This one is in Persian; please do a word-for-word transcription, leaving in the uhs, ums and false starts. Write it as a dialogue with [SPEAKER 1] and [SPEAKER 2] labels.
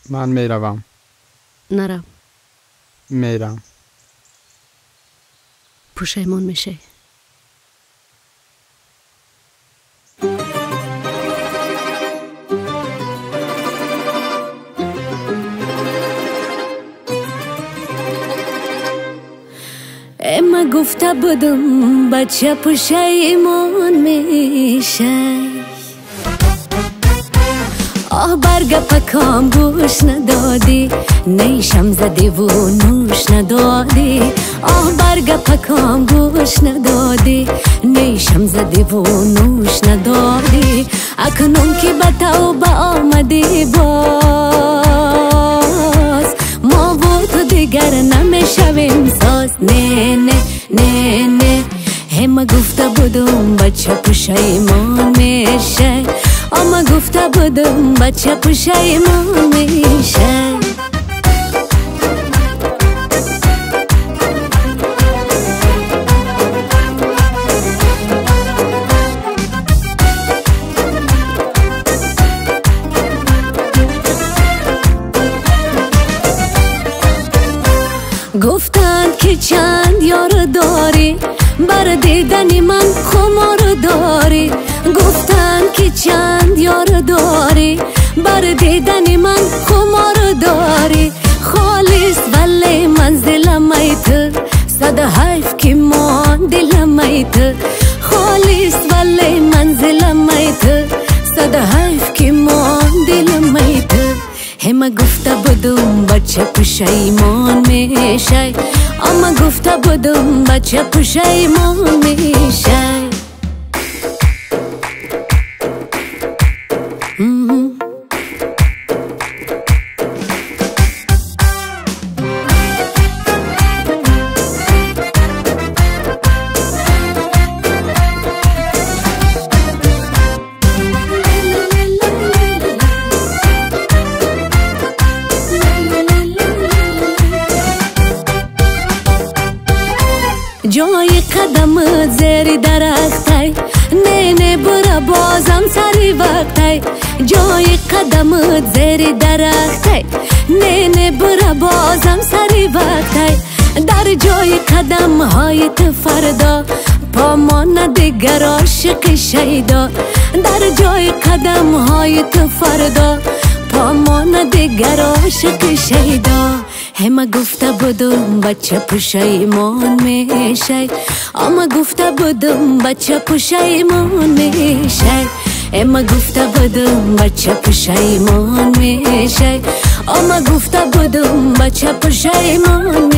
[SPEAKER 1] من میروم.
[SPEAKER 2] نرم.
[SPEAKER 1] میرم.
[SPEAKER 2] پشیمون میشه. اما گفته بودم بچه پشیمون میشه. آه برگ پکام گوش ندادی، نیشم زدی و نوش ندادی. آه برگ پکام گوش ندادی، نیشم زدی و نوش ندادی. اکنون که به توبه آمدی باز، ما و تو دیگر نمیشویم ساز. نه نه نه نه همه گفته بودم بچه پشیمان میشه. اما گفته بودم بچه پشیمان میشه. گفتند که چند یار داری، بر دیدنی من خمار داری. گفتند که چند یار داری، بر دیدنی من خمار داری. خالص ولی منزل میت، صد حیف که ما دل میت. خالص ولی منزل میت، صد حیف که ما دل میت. همه گفته بودم بچه پشیمان میشه. اما گفته بودم بچه پشیمان میشه. جای قدم زیر درختی، نه نه برا بازم سری وقتی. جای قدم زیر درختی، نه نه برا بازم سری وقتی. در جای قدم های تو فردا، پا ما دیگر عاشق شیدا. در جای قدم های تو فردا، پا ما دیگر عاشق شیدا. همه گفته بودم بچه پشیمان میشه. اما گفته بودم بچه پشیمان میشه. اما گفته بودم بچه پشیمان میشه. اما گفته بودم بچه پشیمان